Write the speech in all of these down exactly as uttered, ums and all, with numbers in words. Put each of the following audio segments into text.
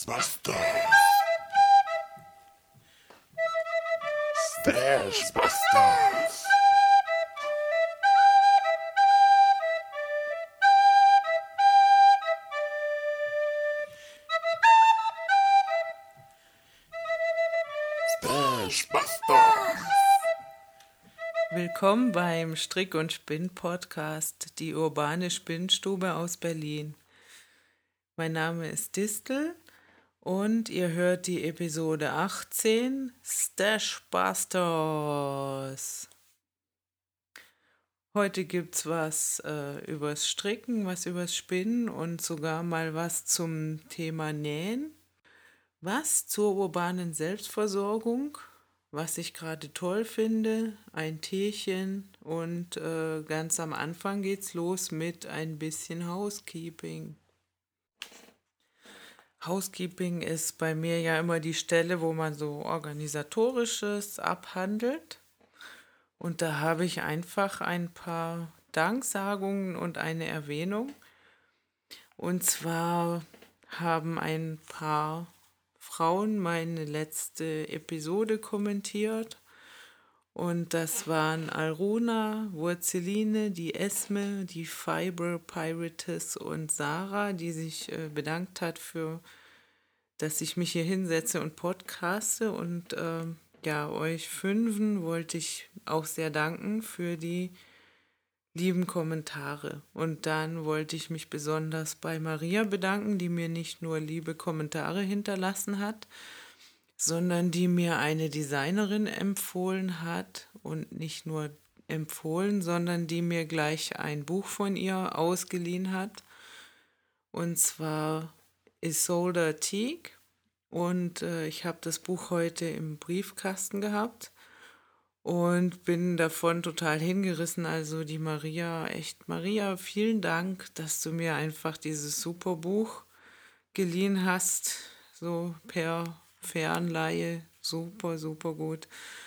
Stashbusters. Stashbusters. Stashbusters. Willkommen beim Strick- und Spinn-Podcast, die urbane Spinnstube aus Berlin. Mein Name ist Distel und ihr hört die Episode achtzehn, Stashbusters. Heute gibt's was äh, übers Stricken, was übers Spinnen und sogar mal was zum Thema Nähen, was zur urbanen Selbstversorgung, was ich gerade toll finde, ein Teechen und äh, ganz am Anfang geht's los mit ein bisschen Housekeeping. Housekeeping ist bei mir ja immer die Stelle, wo man so Organisatorisches abhandelt. Und da habe ich einfach ein paar Danksagungen und eine Erwähnung. Und zwar haben ein paar Frauen meine letzte Episode kommentiert. Und das waren Alruna, Wurzeline, die Esme, die Fiber Pirates und Sarah, die sich äh, bedankt hat für, dass ich mich hier hinsetze und podcaste. Und äh, ja, euch Fünfen wollte ich auch sehr danken für die lieben Kommentare. Und dann wollte ich mich besonders bei Maria bedanken, die mir nicht nur liebe Kommentare hinterlassen hat, sondern die mir eine Designerin empfohlen hat und nicht nur empfohlen, sondern die mir gleich ein Buch von ihr ausgeliehen hat. Und zwar Isolde Teague. Und äh, ich habe das Buch heute im Briefkasten gehabt und bin davon total hingerissen. Also die Maria, echt Maria, vielen Dank, dass du mir einfach dieses super Buch geliehen hast, so per Fernleihe, super, super gut.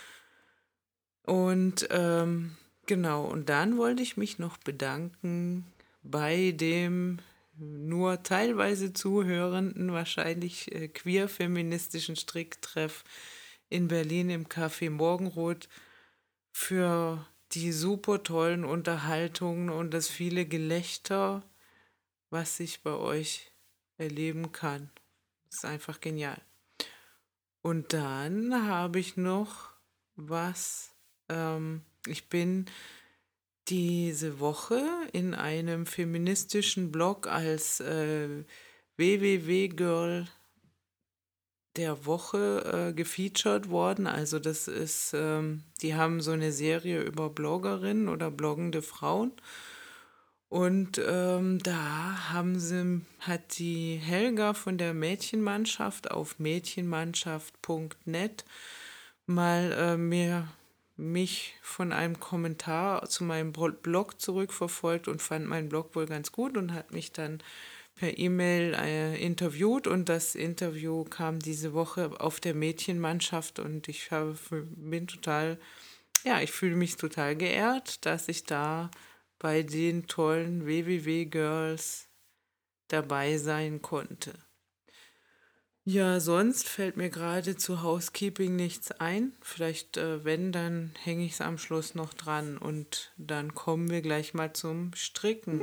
Und ähm, genau, und dann wollte ich mich noch bedanken bei dem nur teilweise zuhörenden, wahrscheinlich äh, queer-feministischen Stricktreff in Berlin im Café Morgenrot für die super tollen Unterhaltungen und das viele Gelächter, was ich bei euch erleben kann. Das ist einfach genial. Und dann habe ich noch was. Ähm, ich bin diese Woche in einem feministischen Blog als äh, W W W-Girl der Woche äh, gefeatured worden. Also das ist, ähm, die haben so eine Serie über Bloggerinnen oder bloggende Frauen. Und ähm, da haben sie, hat die Helga von der Mädchenmannschaft auf mädchenmannschaft punkt net mal äh, mir, mich von einem Kommentar zu meinem Blog zurückverfolgt und fand meinen Blog wohl ganz gut und hat mich dann per E-Mail äh, interviewt. Und das Interview kam diese Woche auf der Mädchenmannschaft und ich habe, bin total, ja, ich fühle mich total geehrt, dass ich da bei den tollen W W W-Girls dabei sein konnte. Ja, sonst fällt mir gerade zu Housekeeping nichts ein. Vielleicht, äh, wenn, dann hänge ich es am Schluss noch dran und dann kommen wir gleich mal zum Stricken.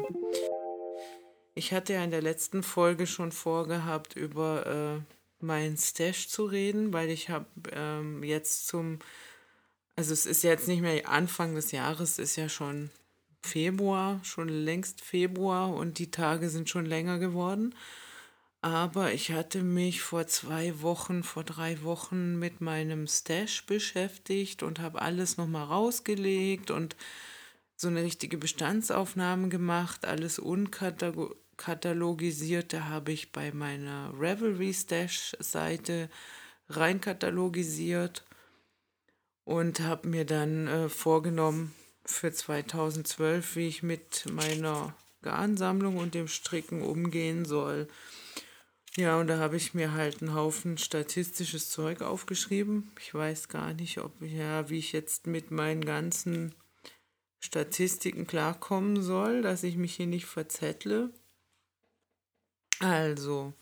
Ich hatte ja in der letzten Folge schon vorgehabt, über äh, meinen Stash zu reden, weil ich habe ähm, jetzt zum, also es ist jetzt nicht mehr Anfang des Jahres, ist ja schon Februar, schon längst Februar und die Tage sind schon länger geworden. Aber ich hatte mich vor zwei Wochen, vor drei Wochen mit meinem Stash beschäftigt und habe alles nochmal rausgelegt und so eine richtige Bestandsaufnahme gemacht, alles unkatalogisiert. Da habe ich bei meiner Ravelry Stash-Seite reinkatalogisiert und habe mir dann äh, vorgenommen für zweitausendzwölf, wie ich mit meiner Garnsammlung und dem Stricken umgehen soll. Ja, und da habe ich mir halt einen Haufen statistisches Zeug aufgeschrieben. Ich weiß gar nicht, ob ja, wie ich jetzt mit meinen ganzen Statistiken klarkommen soll, dass ich mich hier nicht verzettle. Also,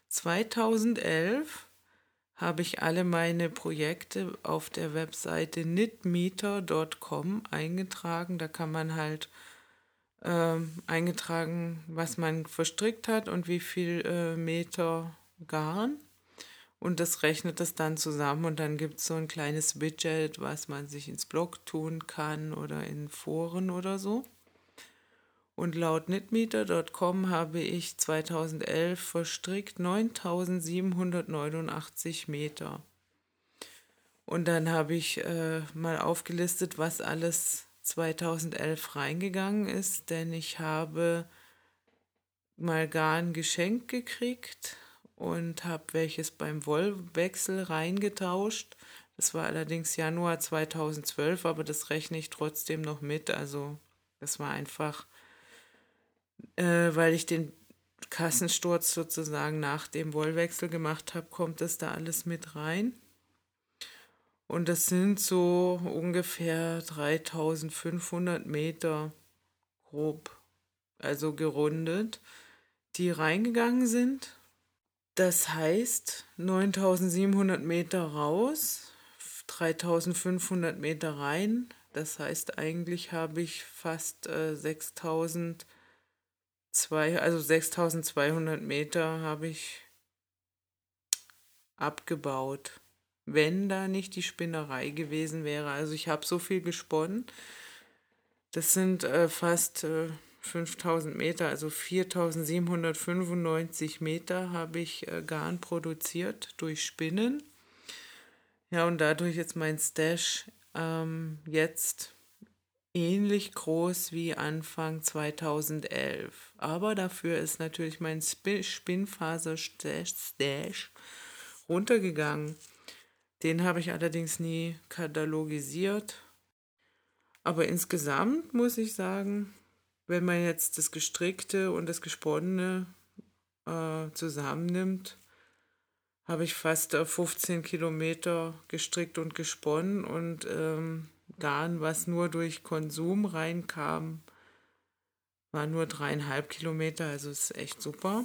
zweitausendelf habe ich alle meine Projekte auf der Webseite knitmeter Punkt com eingetragen. Da kann man halt ähm, eingetragen, was man verstrickt hat und wie viel äh, Meter Garn. Und das rechnet das dann zusammen und dann gibt es so ein kleines Widget, was man sich ins Blog tun kann oder in Foren oder so. Und laut knitmeter Punkt com habe ich zweitausendelf verstrickt neuntausendsiebenhundertneunundachtzig Meter. Und dann habe ich äh, mal aufgelistet, was alles zweitausendelf reingegangen ist, denn ich habe mal Garn geschenkt gekriegt und habe welches beim Wollwechsel reingetauscht. Das war allerdings Januar zweitausendzwölf, aber das rechne ich trotzdem noch mit. Also das war einfach, äh, weil ich den Kassensturz sozusagen nach dem Wollwechsel gemacht habe, kommt das da alles mit rein. Und das sind so ungefähr dreitausendfünfhundert Meter grob, also gerundet, die reingegangen sind. Das heißt neuntausendsiebenhundert Meter raus, dreitausendfünfhundert Meter rein. Das heißt, eigentlich habe ich fast äh, sechstausendzweihundert, also sechstausendzweihundert Meter habe ich abgebaut, wenn da nicht die Spinnerei gewesen wäre. Also ich habe so viel gesponnen. Das sind äh, fast äh, fünftausend Meter, also viertausendsiebenhundertfünfundneunzig Meter habe ich äh, Garn produziert durch Spinnen. Ja, und dadurch ist mein Stash ähm, jetzt ähnlich groß wie Anfang zweitausendelf. Aber dafür ist natürlich mein Sp- Spinnfaser-Stash runtergegangen. Den habe ich allerdings nie katalogisiert. Aber insgesamt muss ich sagen, wenn man jetzt das Gestrickte und das Gesponnene äh, zusammennimmt, habe ich fast äh, fünfzehn Kilometer gestrickt und gesponnen und ähm, Garn, was nur durch Konsum reinkam, war nur dreieinhalb Kilometer, also ist echt super.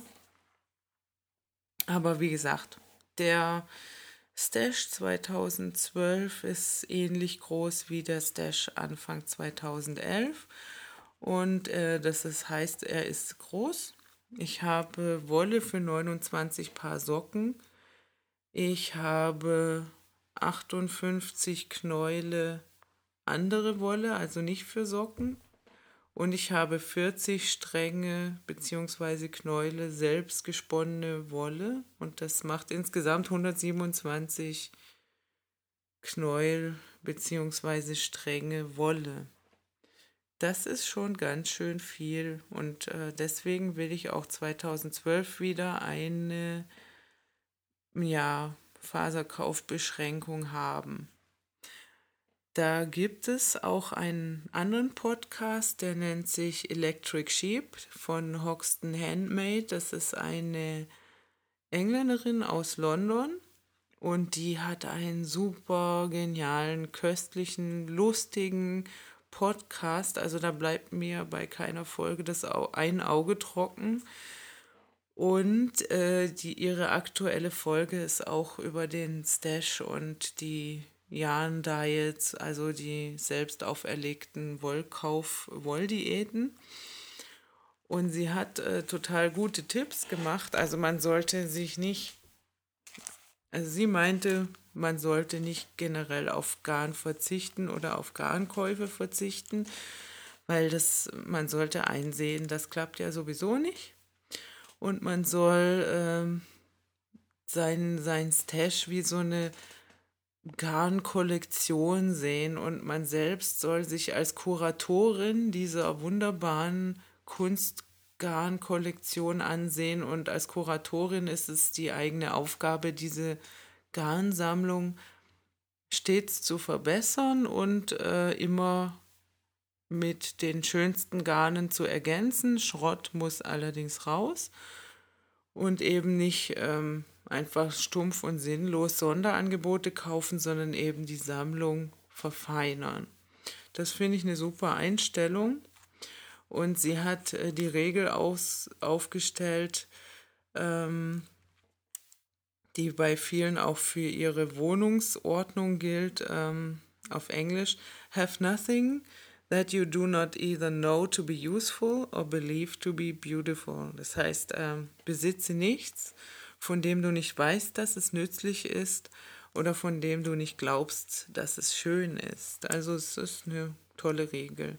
Aber wie gesagt, der Stash zweitausendzwölf ist ähnlich groß wie der Stash Anfang zweitausendelf. Und äh, das ist, heißt, er ist groß. Ich habe Wolle für neunundzwanzig Paar Socken. Ich habe achtundfünfzig Knäule andere Wolle, also nicht für Socken. Und ich habe vierzig Stränge bzw. Knäule selbst gesponnene Wolle. Und das macht insgesamt hundertsiebenundzwanzig Knäuel bzw. Stränge Wolle. Das ist schon ganz schön viel und äh, deswegen will ich auch zweitausendzwölf wieder eine ja, Faserkaufbeschränkung haben. Da gibt es auch einen anderen Podcast, der nennt sich Electric Sheep von Hoxton Handmade. Das ist eine Engländerin aus London und die hat einen super genialen, köstlichen, lustigen Podcast. Also da bleibt mir bei keiner Folge das Au- ein Auge trocken. Und äh, die, ihre aktuelle Folge ist auch über den Stash und die Yarn Diets, also die selbst auferlegten Wollkauf, Wolldiäten. Und sie hat äh, total gute Tipps gemacht. Also man sollte sich nicht, also sie meinte, man sollte nicht generell auf Garn verzichten oder auf Garnkäufe verzichten, weil das, man sollte einsehen, das klappt ja sowieso nicht. Und man soll ähm, sein, sein Stash wie so eine Garnkollektion sehen und man selbst soll sich als Kuratorin dieser wunderbaren Kunstgarnkollektion ansehen und als Kuratorin ist es die eigene Aufgabe, diese Garnsammlung stets zu verbessern und äh, immer mit den schönsten Garnen zu ergänzen. Schrott muss allerdings raus und eben nicht ähm, einfach stumpf und sinnlos Sonderangebote kaufen, sondern eben die Sammlung verfeinern. Das finde ich eine super Einstellung. Und sie hat äh, die Regel aus, aufgestellt, ähm, die bei vielen auch für ihre Wohnungsordnung gilt, ähm, auf Englisch. Have nothing that you do not either know to be useful or believe to be beautiful. Das heißt, ähm, besitze nichts, von dem du nicht weißt, dass es nützlich ist oder von dem du nicht glaubst, dass es schön ist. Also es ist eine tolle Regel.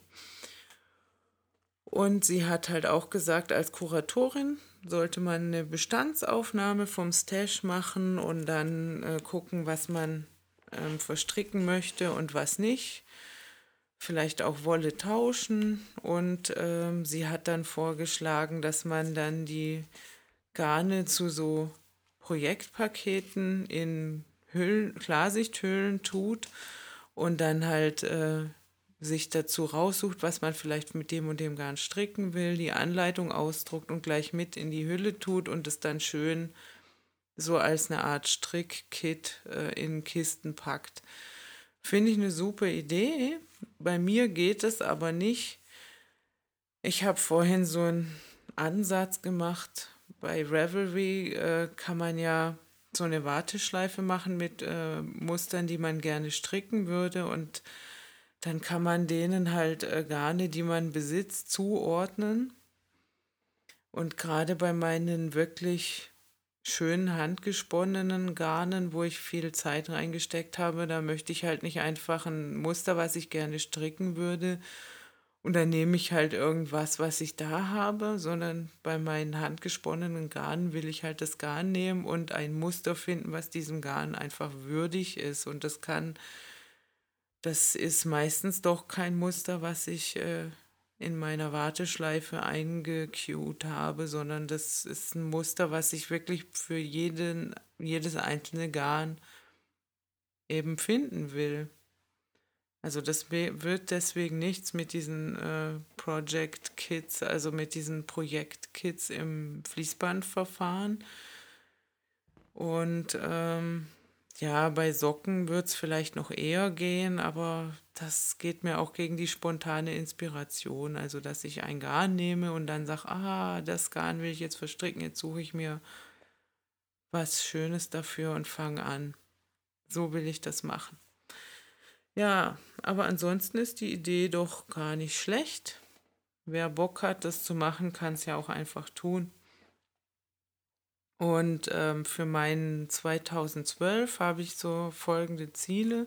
Und sie hat halt auch gesagt, als Kuratorin sollte man eine Bestandsaufnahme vom Stash machen und dann äh, gucken, was man ähm, verstricken möchte und was nicht. Vielleicht auch Wolle tauschen. Und ähm, sie hat dann vorgeschlagen, dass man dann die Garne zu so Projektpaketen in Hüllen, Klarsichthüllen tut und dann halt äh, sich dazu raussucht, was man vielleicht mit dem und dem Garn stricken will, die Anleitung ausdruckt und gleich mit in die Hülle tut und es dann schön so als eine Art Strickkit äh, in Kisten packt. Finde ich eine super Idee. Bei mir geht es aber nicht. Ich habe vorhin so einen Ansatz gemacht. Bei Ravelry äh, kann man ja so eine Warteschleife machen mit äh, Mustern, die man gerne stricken würde. Und dann kann man denen halt äh, Garne, die man besitzt, zuordnen. Und gerade bei meinen wirklich schönen handgesponnenen Garnen, wo ich viel Zeit reingesteckt habe, da möchte ich halt nicht einfach ein Muster, was ich gerne stricken würde, und dann nehme ich halt irgendwas, was ich da habe, sondern bei meinen handgesponnenen Garnen will ich halt das Garn nehmen und ein Muster finden, was diesem Garn einfach würdig ist. Und das kann, das ist meistens doch kein Muster, was ich äh, in meiner Warteschleife eingecued habe, sondern das ist ein Muster, was ich wirklich für jeden, jedes einzelne Garn eben finden will. Also das we- wird deswegen nichts mit diesen äh, Project Kits, also mit diesen Projektkits im Fließbandverfahren. Und ähm, ja, bei Socken wird es vielleicht noch eher gehen, aber das geht mir auch gegen die spontane Inspiration. Also, dass ich ein Garn nehme und dann sage, ah, das Garn will ich jetzt verstricken, jetzt suche ich mir was Schönes dafür und fange an. So will ich das machen. Ja, aber ansonsten ist die Idee doch gar nicht schlecht. Wer Bock hat, das zu machen, kann es ja auch einfach tun. Und ähm, für meinen zweitausendzwölf habe ich so folgende Ziele,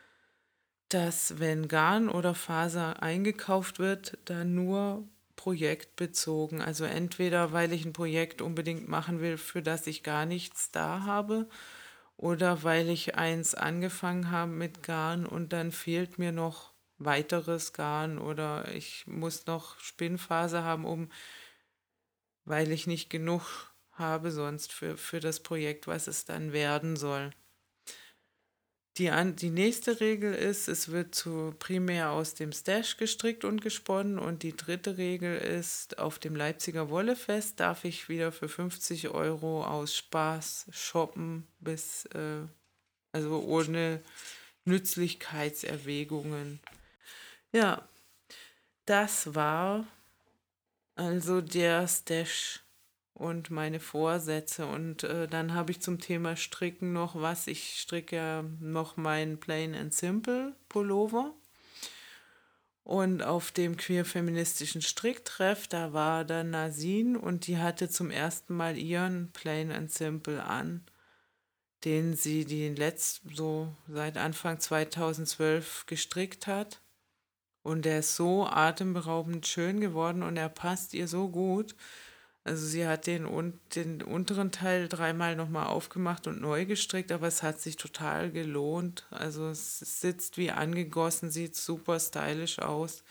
dass wenn Garn oder Faser eingekauft wird, dann nur projektbezogen. Also entweder weil ich ein Projekt unbedingt machen will, für das ich gar nichts da habe, oder weil ich eins angefangen habe mit Garn und dann fehlt mir noch weiteres Garn oder ich muss noch Spinnfaser haben, um, weil ich nicht genug habe sonst für, für das Projekt, was es dann werden soll. Die, an, die nächste Regel ist, es wird zu primär aus dem Stash gestrickt und gesponnen. Und die dritte Regel ist, auf dem Leipziger Wollefest darf ich wieder für fünfzig Euro aus Spaß shoppen, bis, äh, also ohne Nützlichkeitserwägungen. Ja, das war also der Stash und meine Vorsätze. Und äh, dann habe ich zum Thema Stricken noch was. Ich stricke ja noch meinen Plain and Simple Pullover. Und auf dem queer-feministischen Stricktreff, da war dann Nasin und die hatte zum ersten Mal ihren Plain and Simple an, den sie die letzt so seit Anfang zweitausendzwölf gestrickt hat. Und der ist so atemberaubend schön geworden und er passt ihr so gut. Also sie hat den, un den unteren Teil dreimal nochmal aufgemacht und neu gestrickt, aber es hat sich total gelohnt. Also es sitzt wie angegossen, sieht super stylisch aus.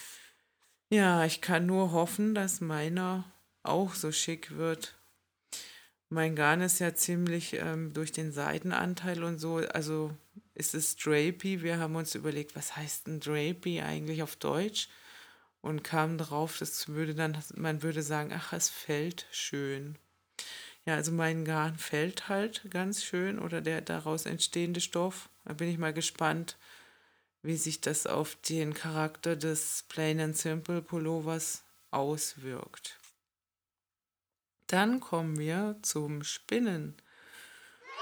Ja, ich kann nur hoffen, dass meiner auch so schick wird. Mein Garn ist ja ziemlich ähm, durch den Seidenanteil und so, also ist es drapey. Wir haben uns überlegt, was heißt denn drapey eigentlich auf Deutsch? Und kamen drauf, das würde dann, man würde sagen, ach, es fällt schön. Ja, also mein Garn fällt halt ganz schön oder der daraus entstehende Stoff. Da bin ich mal gespannt, wie sich das auf den Charakter des Plain and Simple Pullovers auswirkt. Dann kommen wir zum Spinnen.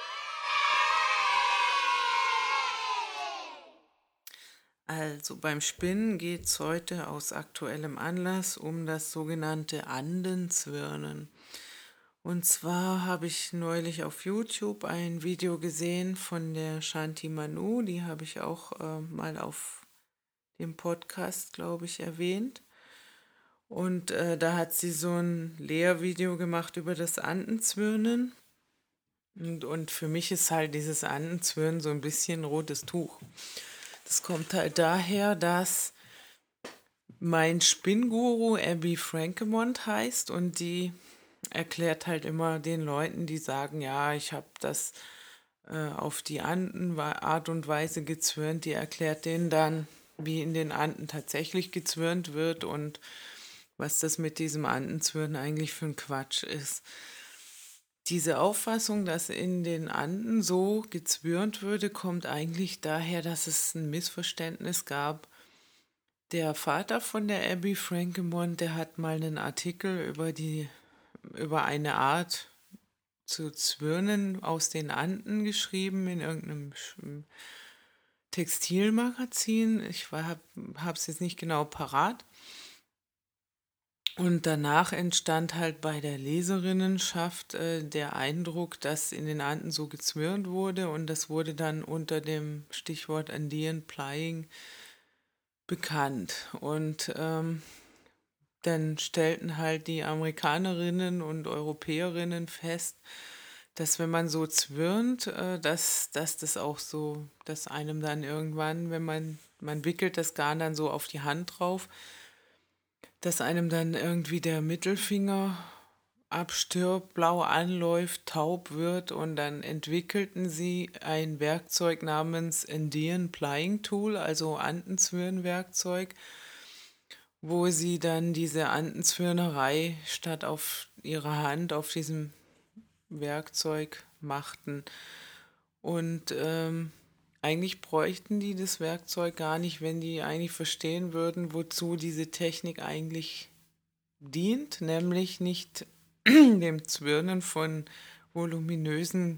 Also beim Spinnen geht es heute aus aktuellem Anlass um das sogenannte Andenzwirnen. Und zwar habe ich neulich auf YouTube ein Video gesehen von der Shanti Manu, die habe ich auch äh, mal auf dem Podcast, glaube ich, erwähnt. Und äh, da hat sie so ein Lehrvideo gemacht über das Andenzwirnen. Und, und für mich ist halt dieses Andenzwirnen so ein bisschen rotes Tuch. Das kommt halt daher, dass mein Spinnguru Abby Frankemont heißt und die erklärt halt immer den Leuten, die sagen, ja, ich habe das äh, auf die Anden Art und Weise gezwirnt, die erklärt denen dann, wie in den Anden tatsächlich gezwirnt wird und was das mit diesem Andenzwirnen eigentlich für ein Quatsch ist. Diese Auffassung, dass in den Anden so gezwirnt würde, kommt eigentlich daher, dass es ein Missverständnis gab. Der Vater von der Abby Frankemont, der hat mal einen Artikel über die, über eine Art zu zwirnen aus den Anden geschrieben in irgendeinem Sch- Textilmagazin. Ich habe es jetzt nicht genau parat. Und danach entstand halt bei der Leserinnenschaft äh, der Eindruck, dass in den Anden so gezwirnt wurde und das wurde dann unter dem Stichwort Andean Plying bekannt. Und ähm, dann stellten halt die Amerikanerinnen und Europäerinnen fest, dass wenn man so zwirnt, äh, dass, dass das auch so, dass einem dann irgendwann, wenn man, man wickelt das Garn dann so auf die Hand drauf, dass einem dann irgendwie der Mittelfinger abstirbt, blau anläuft, taub wird und dann entwickelten sie ein Werkzeug namens Andean Plying Tool, also Andenzwirnwerkzeug, wo sie dann diese Andenzwirnerei statt auf ihrer Hand auf diesem Werkzeug machten. Und ähm, eigentlich bräuchten die das Werkzeug gar nicht, wenn die eigentlich verstehen würden, wozu diese Technik eigentlich dient, nämlich nicht dem Zwirnen von voluminösen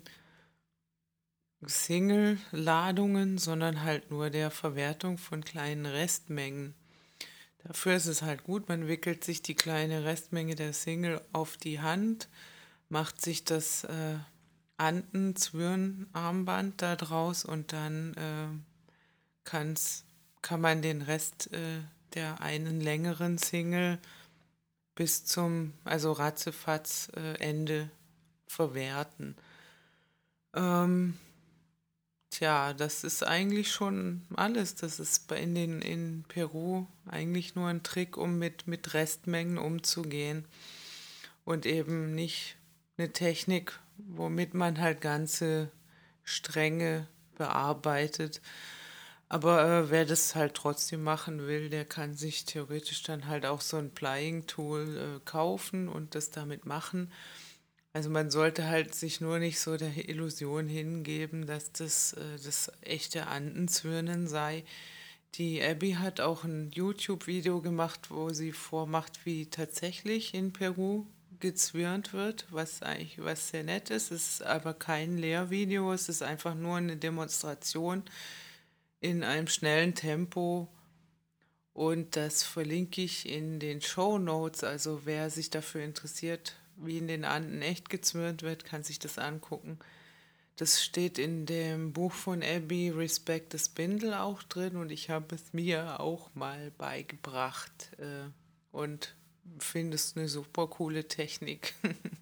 Single-Ladungen, sondern halt nur der Verwertung von kleinen Restmengen. Dafür ist es halt gut, man wickelt sich die kleine Restmenge der Single auf die Hand, macht sich das äh, Andenzwirn-Armband da draus und dann äh, kann's, kann man den Rest äh, der einen längeren Single bis zum, also ratzefatz äh, Ende verwerten. Ähm, tja, das ist eigentlich schon alles. Das ist bei in den in Peru eigentlich nur ein Trick, um mit, mit Restmengen umzugehen und eben nicht eine Technik, womit man halt ganze Stränge bearbeitet. Aber äh, wer das halt trotzdem machen will, der kann sich theoretisch dann halt auch so ein Plying-Tool äh, kaufen und das damit machen. Also man sollte halt sich nur nicht so der Illusion hingeben, dass das äh, das echte Andenzwirnen sei. Die Abby hat auch ein YouTube-Video gemacht, wo sie vormacht, wie tatsächlich in Peru gezwirnt wird, was eigentlich was sehr nett ist. Es ist aber kein Lehrvideo, es ist einfach nur eine Demonstration in einem schnellen Tempo und das verlinke ich in den Show Notes. Also wer sich dafür interessiert, wie in den Anden echt gezwirnt wird, kann sich das angucken. Das steht in dem Buch von Abby Respect the Spindle auch drin und ich habe es mir auch mal beigebracht äh, und finde es eine super coole Technik.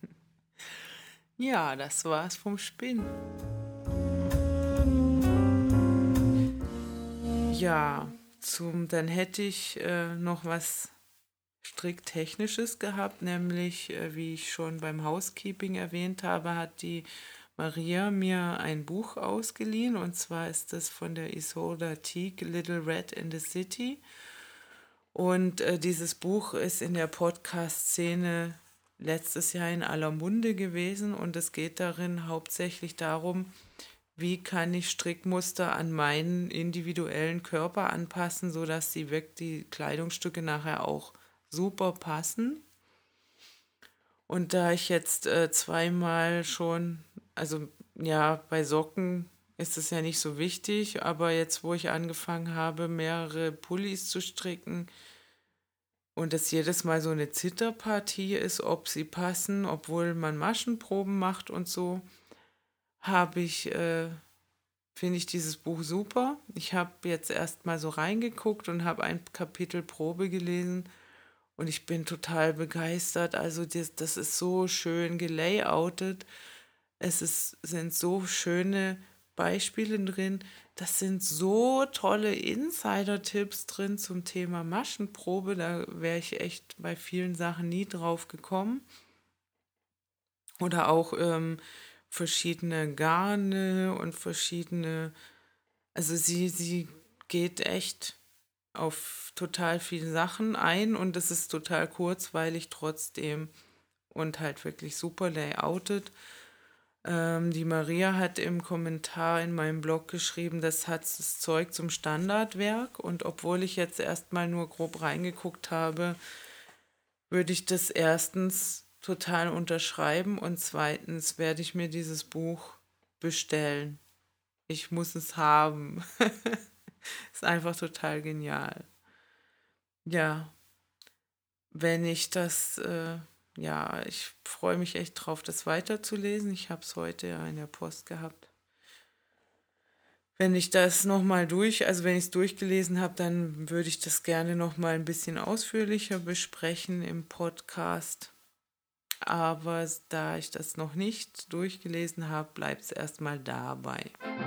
Ja, das war's vom Spinnen. Ja, zum, dann hätte ich äh, noch was strikt Technisches gehabt, nämlich, äh, wie ich schon beim Housekeeping erwähnt habe, hat die Maria mir ein Buch ausgeliehen und zwar ist das von der Isolda Teague, Little Red in the City. Und äh, dieses Buch ist in der Podcast-Szene letztes Jahr in aller Munde gewesen und es geht darin hauptsächlich darum, wie kann ich Strickmuster an meinen individuellen Körper anpassen, sodass die, weg, die Kleidungsstücke nachher auch super passen. Und da ich jetzt äh, zweimal schon, also ja, bei Socken ist es ja nicht so wichtig, aber jetzt, wo ich angefangen habe, mehrere Pullis zu stricken und es jedes Mal so eine Zitterpartie ist, ob sie passen, obwohl man Maschenproben macht und so, habe ich, äh, finde ich dieses Buch super. Ich habe jetzt erst mal so reingeguckt und habe ein Kapitel Probe gelesen und ich bin total begeistert. Also das, das ist so schön gelayoutet. Es ist, sind so schöne Beispiele drin. Das sind so tolle Insider-Tipps drin zum Thema Maschenprobe. Da wäre ich echt bei vielen Sachen nie drauf gekommen. Oder auch ähm, verschiedene Garne und verschiedene. Also sie, sie geht echt auf total viele Sachen ein und es ist total kurzweilig trotzdem und halt wirklich super layoutet. Ähm, die Maria hat im Kommentar in meinem Blog geschrieben, das hat das Zeug zum Standardwerk und obwohl ich jetzt erstmal nur grob reingeguckt habe, würde ich das erstens total unterschreiben und zweitens werde ich mir dieses Buch bestellen. Ich muss es haben. Ist einfach total genial. Ja, wenn ich das, äh, ja, ich freue mich echt drauf, das weiterzulesen. Ich habe es heute ja in der Post gehabt. Wenn ich das nochmal durch, also wenn ich es durchgelesen habe, dann würde ich das gerne nochmal ein bisschen ausführlicher besprechen im Podcast. Aber da ich das noch nicht durchgelesen habe, bleibt es erstmal dabei.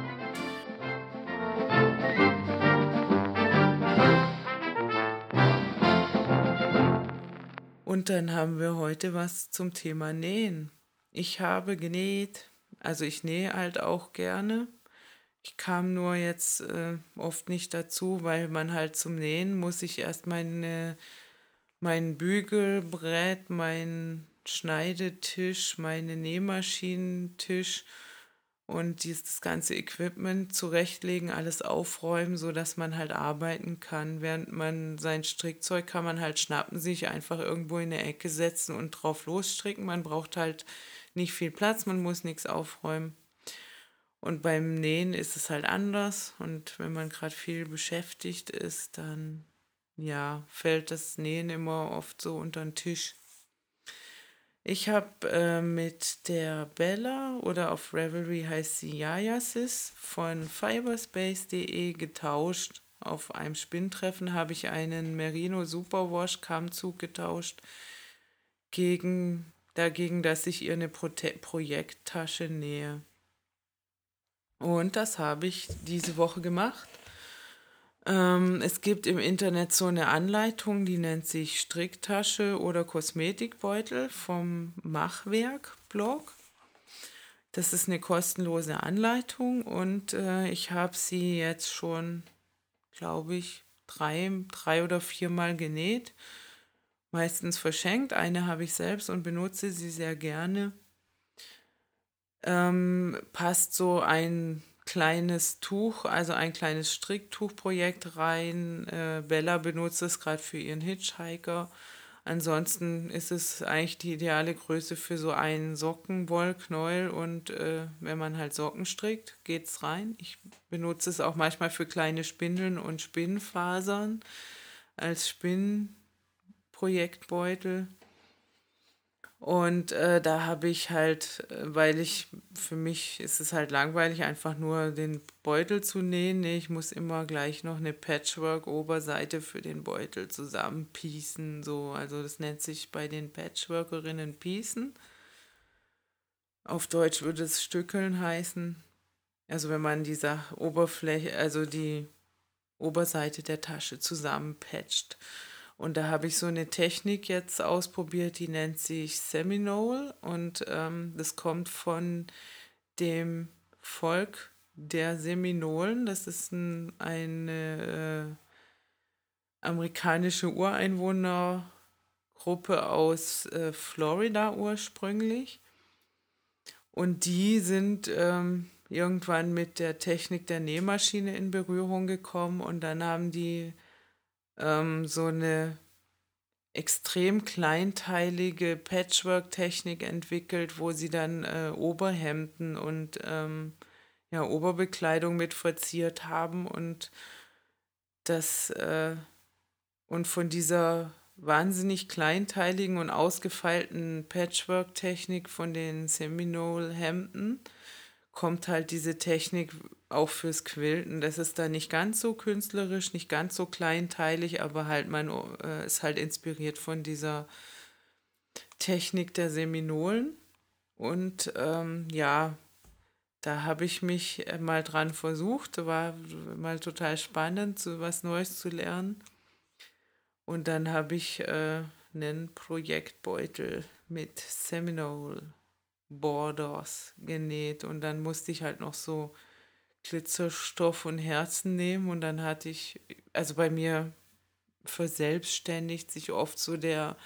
Und dann haben wir heute was zum Thema Nähen. Ich habe genäht, also ich nähe halt auch gerne. Ich kam nur jetzt äh, oft nicht dazu, weil man halt zum Nähen muss ich erst meine, mein Bügelbrett, mein Schneidetisch, meine Nähmaschinentisch und dieses ganze Equipment zurechtlegen, alles aufräumen, so dass man halt arbeiten kann. Während man sein Strickzeug kann man halt schnappen, sich einfach irgendwo in eine Ecke setzen und drauf losstricken. Man braucht halt nicht viel Platz, man muss nichts aufräumen. Und beim Nähen ist es halt anders. Und wenn man gerade viel beschäftigt ist, dann ja, fällt das Nähen immer oft so unter den Tisch. Ich habe äh, mit der Bella oder auf Ravelry heißt sie Yayasis von fiberspace punkt de getauscht. Auf einem Spinntreffen habe ich einen Merino Superwash Kammzug getauscht gegen, dagegen, dass ich ihr eine Prote Projekttasche nähe. Und das habe ich diese Woche gemacht. Ähm, es gibt im Internet so eine Anleitung, die nennt sich Stricktasche oder Kosmetikbeutel vom Machwerk-Blog. Das ist eine kostenlose Anleitung und äh, ich habe sie jetzt schon, glaube ich, drei, drei oder viermal genäht. Meistens verschenkt. Eine habe ich selbst und benutze sie sehr gerne. Ähm, passt so ein kleines Tuch, also ein kleines Stricktuchprojekt rein. Äh, Bella benutzt es gerade für ihren Hitchhiker. Ansonsten ist es eigentlich die ideale Größe für so einen Sockenwollknäuel und äh, wenn man halt Socken strickt, geht's rein. Ich benutze es auch manchmal für kleine Spindeln und Spinnfasern als Spinnprojektbeutel. Und äh, da habe ich halt, äh, weil ich, für mich ist es halt langweilig, einfach nur den Beutel zu nähen. Nee, ich muss immer gleich noch eine Patchwork-Oberseite für den Beutel zusammenpiecen. So. Also das nennt sich bei den Patchworkerinnen Piecen. Auf Deutsch würde es Stückeln heißen. Also wenn man diese Oberfläche, also die Oberseite der Tasche zusammenpatcht. Und da habe ich so eine Technik jetzt ausprobiert, die nennt sich Seminole und ähm, das kommt von dem Volk der Seminolen. Das ist ein, eine äh, amerikanische Ureinwohnergruppe aus äh, Florida ursprünglich. Und die sind ähm, irgendwann mit der Technik der Nähmaschine in Berührung gekommen und dann haben die ähm, so eine extrem kleinteilige Patchwork-Technik entwickelt, wo sie dann äh, Oberhemden und ähm, ja, Oberbekleidung mit verziert haben und das äh, und von dieser wahnsinnig kleinteiligen und ausgefeilten Patchwork-Technik von den Seminole-Hemden kommt halt diese Technik auch fürs Quilten. Das ist da nicht ganz so künstlerisch, nicht ganz so kleinteilig, aber halt man äh, ist halt inspiriert von dieser Technik der Seminolen. Und ähm, ja, da habe ich mich äh, mal dran versucht. War mal total spannend, so was Neues zu lernen. Und dann habe ich äh, einen Projektbeutel mit Seminole Borders genäht. Und dann musste ich halt noch so Glitzerstoff und Herzen nehmen. Und dann hatte ich, also bei mir verselbstständigt sich oft so der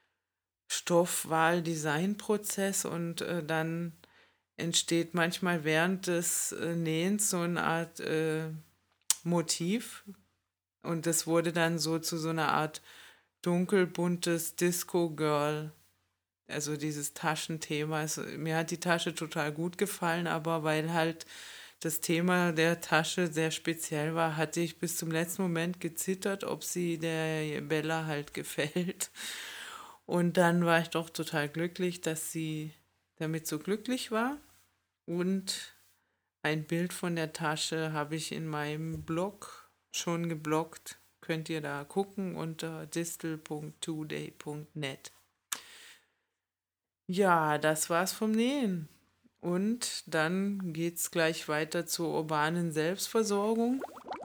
Stoffwahl-Designprozess und äh, dann entsteht manchmal während des äh, Nähens so eine Art äh, Motiv und das wurde dann so zu so einer Art dunkelbuntes Disco-Girl, also dieses Taschenthema. Es, mir hat die Tasche total gut gefallen, aber weil halt das Thema der Tasche sehr speziell war, hatte ich bis zum letzten Moment gezittert, ob sie der Bella halt gefällt. Und dann war ich doch total glücklich, dass sie damit so glücklich war. Und ein Bild von der Tasche habe ich in meinem Blog schon gebloggt. Könnt ihr da gucken unter distel punkt today punkt net. Ja, das war's vom Nähen. Und dann geht's gleich weiter zur urbanen Selbstversorgung.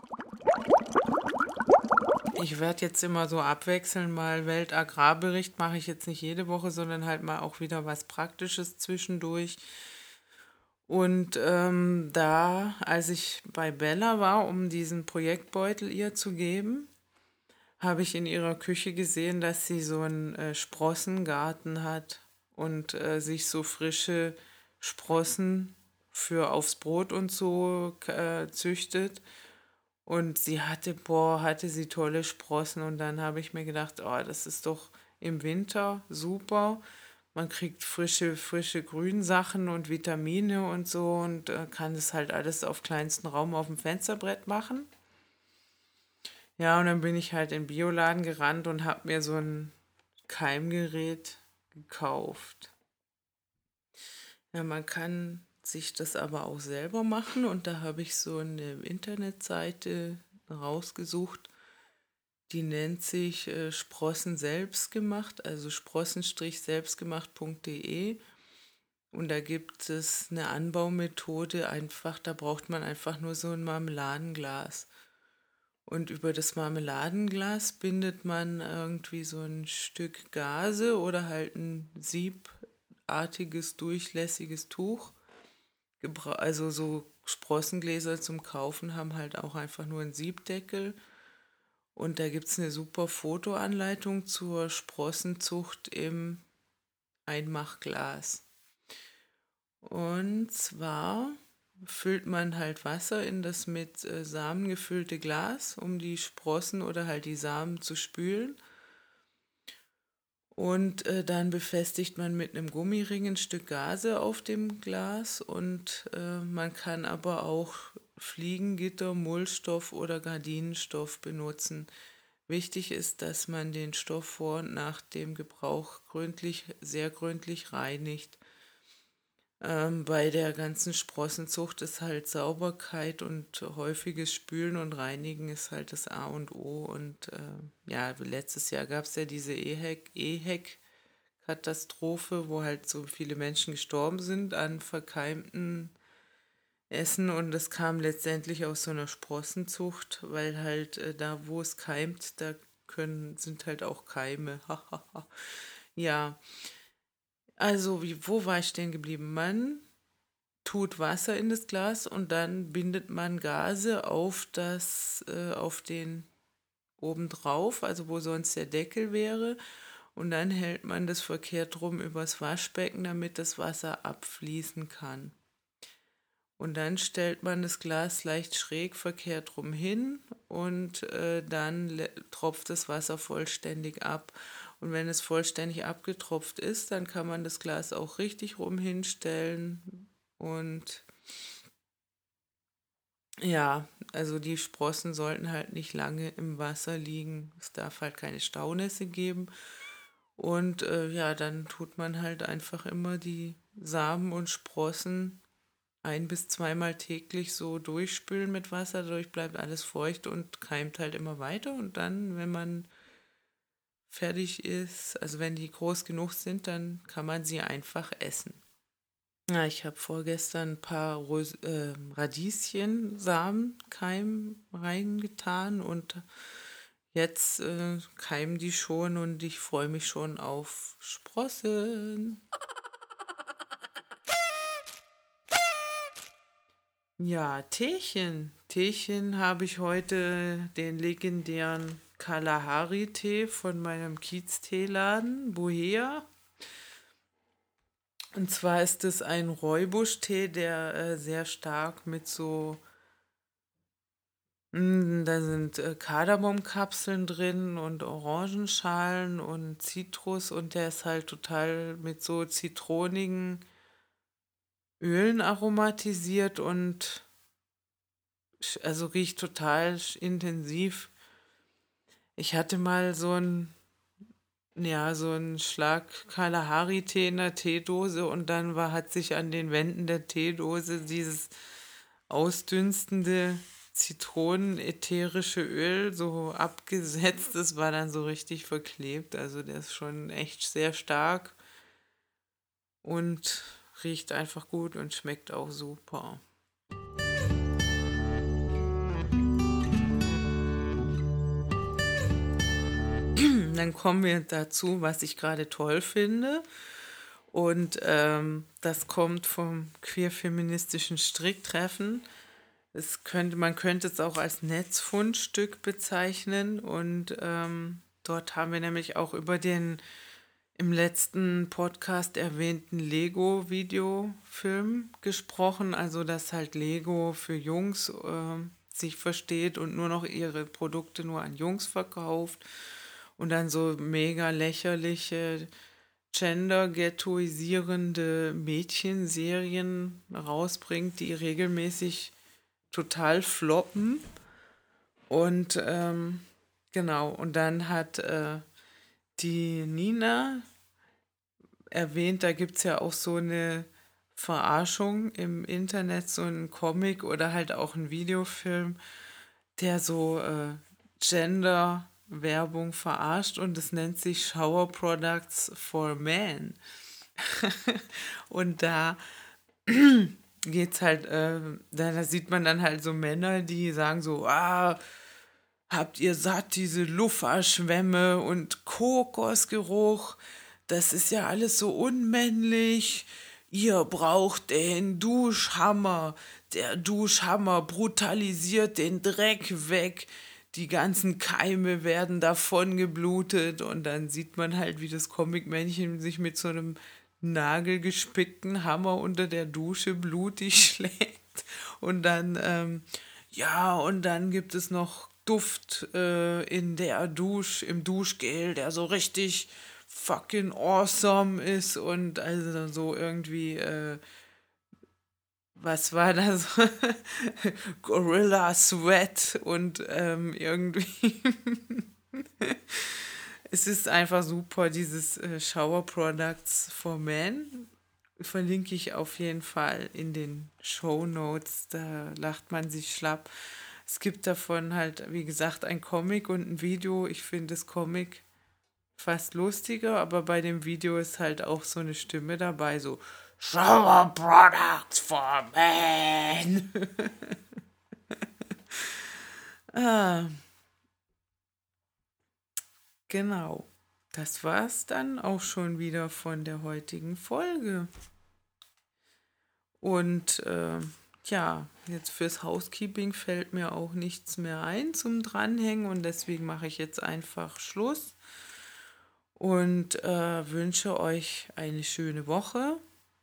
Ich werde jetzt immer so abwechseln, mal Weltagrarbericht mache ich jetzt nicht jede Woche, sondern halt mal auch wieder was Praktisches zwischendurch. Und ähm, da, als ich bei Bella war, um diesen Projektbeutel ihr zu geben, habe ich in ihrer Küche gesehen, dass sie so einen äh, Sprossengarten hat und äh, sich so frische Sprossen für aufs Brot und so äh, züchtet. Und sie hatte, boah, hatte sie tolle Sprossen. Und dann habe ich mir gedacht, oh, das ist doch im Winter super. Man kriegt frische, frische Grünsachen und Vitamine und so und äh, kann das halt alles auf kleinstem Raum auf dem Fensterbrett machen. Ja, und dann bin ich halt in den Bioladen gerannt und habe mir so ein Keimgerät gekauft. Ja, man kann sich das aber auch selber machen und da habe ich so eine Internetseite rausgesucht, die nennt sich äh, Sprossen selbstgemacht, also sprossen-selbstgemacht punkt de und da gibt es eine Anbaumethode, einfach, da braucht man einfach nur so ein Marmeladenglas. Und über das Marmeladenglas bindet man irgendwie so ein Stück Gaze oder halt ein siebartiges, durchlässiges Tuch. Gebra- Also so Sprossengläser zum Kaufen haben halt auch einfach nur einen Siebdeckel. Und da gibt es eine super Fotoanleitung zur Sprossenzucht im Einmachglas. Und zwar füllt man halt Wasser in das mit äh, Samen gefüllte Glas, um die Sprossen oder halt die Samen zu spülen. Und äh, dann befestigt man mit einem Gummiring ein Stück Gase auf dem Glas und äh, man kann aber auch Fliegengitter, Mullstoff oder Gardinenstoff benutzen. Wichtig ist, dass man den Stoff vor und nach dem Gebrauch gründlich, sehr gründlich reinigt. Ähm, bei der ganzen Sprossenzucht ist halt Sauberkeit und häufiges Spülen und Reinigen ist halt das A und O. Und äh, ja, letztes Jahr gab es ja diese EHEC, EHEC-Katastrophe, wo halt so viele Menschen gestorben sind an verkeimten Essen. Und das kam letztendlich aus so einer Sprossenzucht, weil halt äh, da, wo es keimt, da können, sind halt auch Keime. Ja, also wie, wo war ich stehen geblieben? Man tut Wasser in das Glas und dann bindet man Gase auf das, äh, auf den obendrauf, also wo sonst der Deckel wäre. Und dann hält man das verkehrt rum übers Waschbecken, damit das Wasser abfließen kann. Und dann stellt man das Glas leicht schräg verkehrt rum hin und äh, dann le- tropft das Wasser vollständig ab. Und wenn es vollständig abgetropft ist, dann kann man das Glas auch richtig rum hinstellen und Ja, also die Sprossen sollten halt nicht lange im Wasser liegen. Es darf halt keine Staunässe geben. Und äh, ja, dann tut man halt einfach immer die Samen und Sprossen ein bis zweimal täglich so durchspülen mit Wasser. Dadurch bleibt alles feucht und keimt halt immer weiter. Und dann, wenn man fertig ist, also wenn die groß genug sind, dann kann man sie einfach essen. Ja, ich habe vorgestern ein paar Rös äh, Radieschensamen reingetan und jetzt äh, keimen die schon und ich freue mich schon auf Sprossen. Ja, Teechen. Teechen habe ich heute den legendären Kalahari-Tee von meinem Kiez-Teeladen, Bohea. Und zwar ist es ein Rooibos-Tee, der äh, sehr stark mit so, mm, da sind äh, Kardamomkapseln drin und Orangenschalen und Zitrus und der ist halt total mit so zitronigen Ölen aromatisiert und sch- also riecht total sch- intensiv. Ich hatte mal so ein, ja, so ein Schlag Kalahari-Tee in der Teedose und dann war, hat sich an den Wänden der Teedose dieses ausdünstende Zitronen-ätherische Öl so abgesetzt. Das war dann so richtig verklebt. Also der ist schon echt sehr stark und riecht einfach gut und schmeckt auch super. Dann kommen wir dazu, was ich gerade toll finde. Und ähm, das kommt vom queer-feministischen Stricktreffen. Es könnte, man könnte es auch als Netzfundstück bezeichnen. Und ähm, dort haben wir nämlich auch über den im letzten Podcast erwähnten Lego-Videofilm gesprochen. Also, dass halt Lego für Jungs äh, sich versteht und nur noch ihre Produkte nur an Jungs verkauft und dann so mega lächerliche, gender-ghettoisierende Mädchenserien rausbringt, die regelmäßig total floppen. Und ähm, genau, und dann hat äh, die Nina erwähnt, da gibt es ja auch so eine Verarschung im Internet, so ein Comic oder halt auch ein Videofilm, der so äh, Gender-Werbung verarscht und es nennt sich Shower Products for Men. Und da geht's halt, äh, da, da sieht man dann halt so Männer, die sagen so, ah, habt ihr satt diese Lufferschwämme und Kokosgeruch? Das ist ja alles so unmännlich. Ihr braucht den Duschhammer. Der Duschhammer brutalisiert den Dreck weg. Die ganzen Keime werden davon geblutet und dann sieht man halt, wie das Comicmännchen sich mit so einem nagelgespickten Hammer unter der Dusche blutig schlägt. Und dann, ähm, ja, und dann gibt es noch Duft äh, in der Dusch, im Duschgel, der so richtig fucking awesome ist und also so irgendwie, äh, was war das? Gorilla Sweat und ähm, irgendwie. Es ist einfach super, dieses äh, Shower Products for Men. Verlinke ich auf jeden Fall in den Show Notes. Da lacht man sich schlapp. Es gibt davon halt, wie gesagt, ein Comic und ein Video. Ich finde das Comic fast lustiger, aber bei dem Video ist halt auch so eine Stimme dabei, so Shower Products for Men. Ah, genau. Das war's dann auch schon wieder von der heutigen Folge. Und äh, ja, jetzt fürs Housekeeping fällt mir auch nichts mehr ein zum Dranhängen und deswegen mache ich jetzt einfach Schluss und äh, wünsche euch eine schöne Woche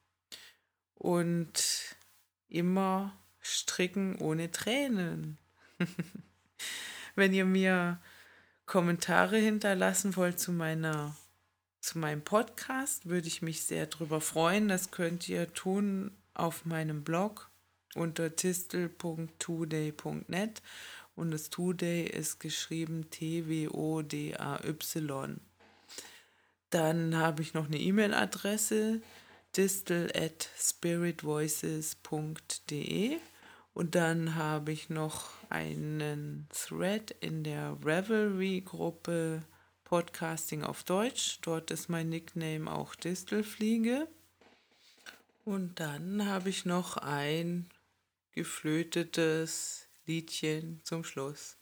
und immer stricken ohne Tränen. Wenn ihr mir Kommentare hinterlassen wollt zu meiner zu meinem Podcast, würde ich mich sehr drüber freuen. Das könnt ihr tun auf meinem Blog unter tistel punkt today punkt net und das Today ist geschrieben T W O D A Y. Dann habe ich noch eine E-Mail-Adresse, distel at spiritvoices punkt de, und dann habe ich noch einen Thread in der Ravelry-Gruppe Podcasting auf Deutsch. Dort ist mein Nickname auch Distelfliege. Und dann habe ich noch ein geflötetes Liedchen zum Schluss.